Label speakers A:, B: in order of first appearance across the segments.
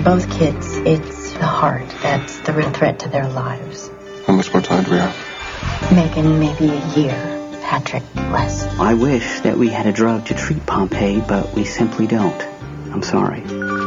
A: In both kids, it's the heart that's the real threat to their lives.
B: How much more time do we have?
A: Megan, maybe a year. Patrick, less.
C: I wish that we had a drug to treat Pompeii, but we simply don't. I'm sorry.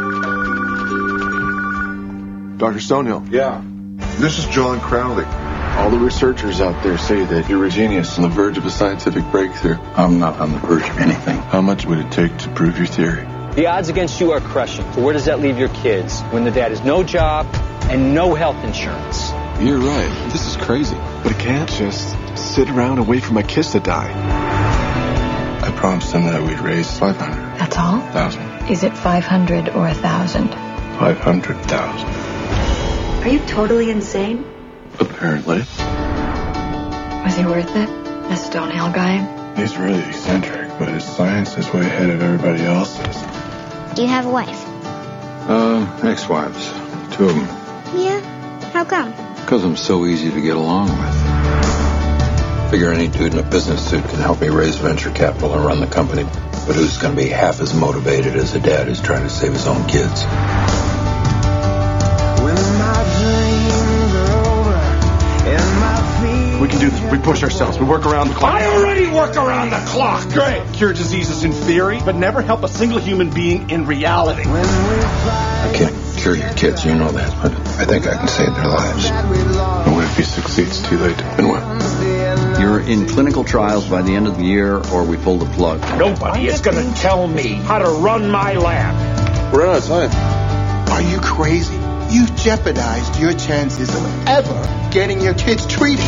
B: Dr. Stonehill.
D: Yeah.
B: This is John Crowley. All the researchers out there say that you're a genius on the verge of a scientific breakthrough.
D: I'm not on the verge of anything.
B: How much would it take to prove your theory?
E: The odds against you are crushing. So where does that leave your kids when the dad has no job and no health insurance?
B: You're right. This is crazy. But I can't just sit around and wait for my kids to die. I promised them that we'd raise 500,000.
A: That's all? Is it 500 or 1,000?
B: 500,000.
A: Are you totally insane?
B: Apparently.
A: Was he worth it? The Stonehill guy?
B: He's really eccentric, but his science is way ahead of everybody else's.
F: Do you have a wife?
D: Ex-wives. 2 of them.
F: Yeah? How come?
D: Because I'm so easy to get along with. Figure any dude in a business suit can help me raise venture capital and run the company. But who's going to be half as motivated as a dad who's trying to save his own kids?
G: We can do this. We push ourselves. We work around the clock.
H: I already work around the clock.
G: Great. Cure diseases in theory, but never help a single human being in reality.
D: I can't cure your kids, you know that, but I think I can save their lives.
B: And what if he succeeds too late? Then what?
I: You're in clinical trials by the end of the year, or we pull the plug.
H: Nobody is going to tell me how to run my lab.
B: We're out of time.
J: Are you crazy? You've jeopardized your chances of ever getting your kids treated.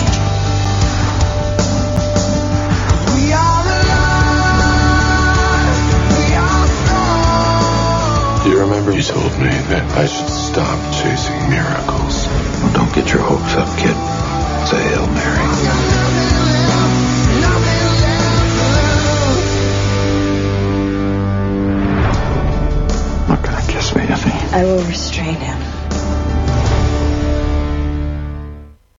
J: We are alive. We are strong.
B: Do you remember you told me that I should stop chasing miracles?
D: Well, don't get your hopes up, kid. Say Hail Mary. Not gonna kiss me, is he?
A: I will restrain him.